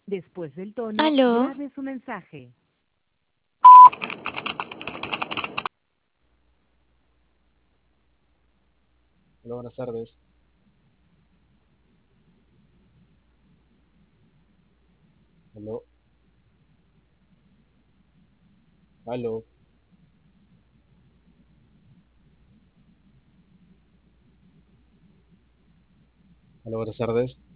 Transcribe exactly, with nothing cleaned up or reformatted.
Después del tono, Aló, grabe su mensaje. Hola, buenas tardes. Aló, aló, hola, buenas tardes.